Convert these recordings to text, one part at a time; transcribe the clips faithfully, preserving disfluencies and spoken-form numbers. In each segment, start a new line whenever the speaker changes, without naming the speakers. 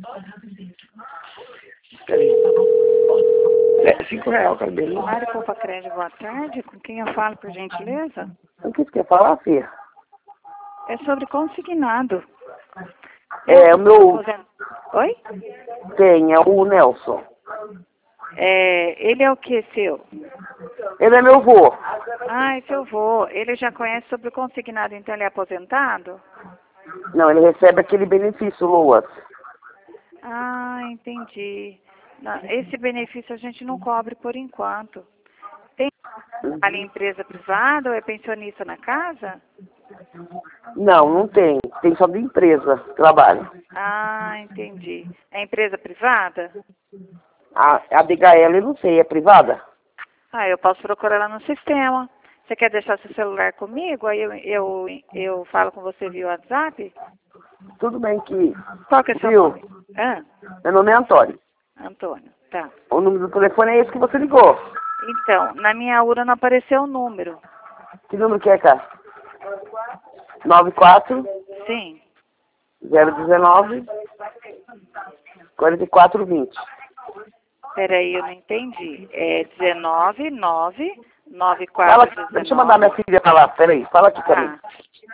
É, cinco reais o cabelo.
Maricopa Crédito, boa tarde. Com quem eu falo, por gentileza?
O que você quer falar, filha?
É sobre consignado.
É, o meu...
Oi?
Tem, é o Nelson.
É, ele é o que seu?
Ele é meu avô.
Ah, é seu avô. Ele já conhece sobre o consignado, então ele é aposentado?
Não, ele recebe aquele benefício, Loas.
Ah, entendi. Não, esse benefício a gente não cobre por enquanto. Tem trabalho em empresa privada ou é pensionista na casa?
Não, não tem. Tem só de empresa, trabalho.
Ah, entendi. É empresa privada?
A, a D H L, eu não sei, é privada?
Ah, eu posso procurar lá no sistema. Você quer deixar seu celular comigo? Aí eu, eu, eu falo com você via WhatsApp?
Tudo bem que...
Qual que é seu
Viu?
nome? Ah,
Meu nome é Antônio.
Antônio, tá.
O número do telefone é esse que você ligou.
Então, na minha urna não apareceu o número.
Que número que é, cara? nove quatro
Sim.
zero um nove quatro quatro dois zero.
Peraí, eu não entendi. É dezenove, nove, nove,
Fala,
quatro,
deixa eu mandar minha
dezenove.
filha pra lá. Peraí, fala aqui pra mim.
Tá.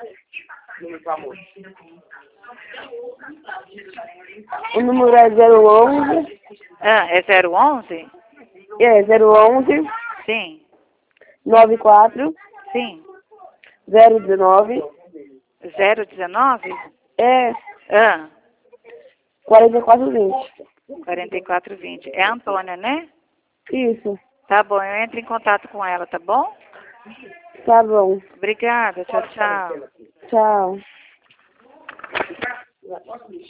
O número é zero onze.
Ah, é zero onze?
É, zero onze
Sim,
nove quatro
sim.
zero um nove.
zero dezenove?
É,
Ah,
quarenta e quatro vinte.
quarenta e quatro vinte. É a Antônia, né?
Isso,
Tá bom, eu entro em contato com ela, tá bom?
tá bom.
Obrigada, tchau, tchau.
Tchau.